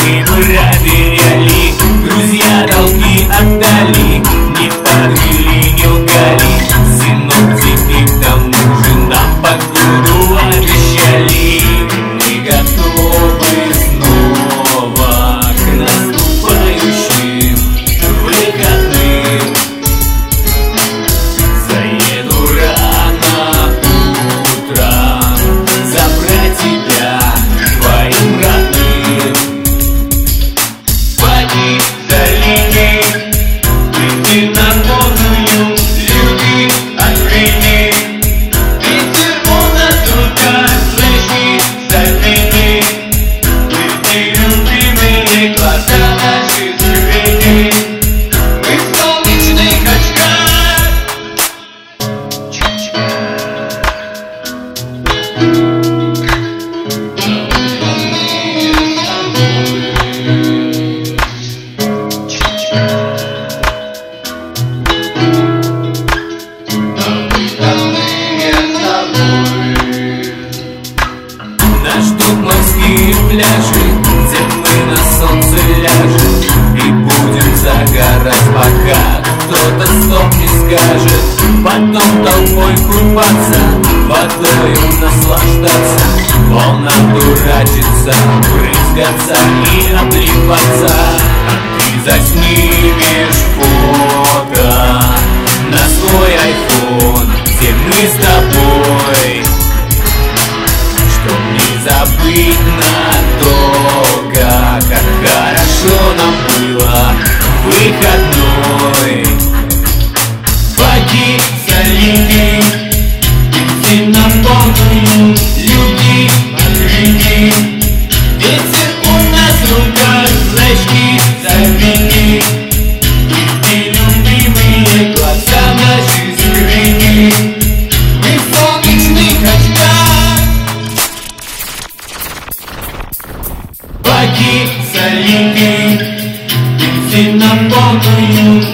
мы проверяли. Друзья долги отдали, не подвели, не лгали. Синоптики к тому же нам погоду обещали. Мы готовы снова к наступающим выходным. Заеду рано утром забрать тебя твоим родным. Поди далеки, ты на новую люди открыли. Ветер у нас в руках, флешки стальные. Ты любимые глаза наши закрыли. Мы в солнечных очках. Нас ждут морские пляжи, где мы на солнце ляжем и будем загорать, пока кто-то стоп не скажет. Потом толпой купаться, водою наслаждаться, волнам дурачиться, брызгаться и обливаться. Ты заснимешь фото на свой айфон, где мы с тобой, чтоб не забыть надолго, как хорошо нам было в выходной. Поди залети, ты на полную люди открыли. Ветер у нас в руках, флешки завели. Ты любимые глаза наши закрыли. Мы в солнечных очках. Поди залети, ты на полную